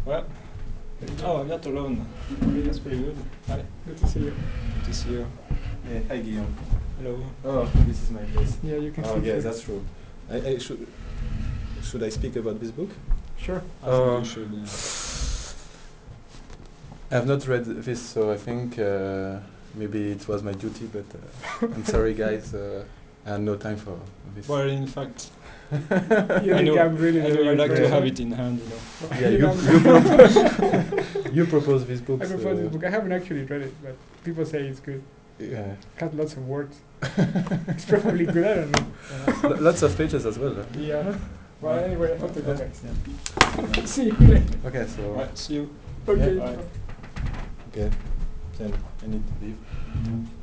Well, oh, I'm not alone. That's pretty good. Hi. Good to see you. Good to see you. Yeah, hi Guillaume. Hello. Oh, this is my place. Yeah, you can Oh, sit yeah, here. that's true. I should I speak about this book? Sure. I think you should. I have not read this, so I think maybe it was my duty, but I'm sorry, guys. I had no time for this. Well, in fact, You think I'm really I the know you right like to person? have it in hand, you know. Yeah, you propose this book. I propose this book. I haven't actually read it, but people say it's good. Yeah, Got lots of words. It's probably good. I don't know. lots of pages as well. Yeah. Well, anyway, I thought to go Yeah. next. Yeah. See you later. Okay, so Right, see you. Okay. Bye. okay, then I need to leave.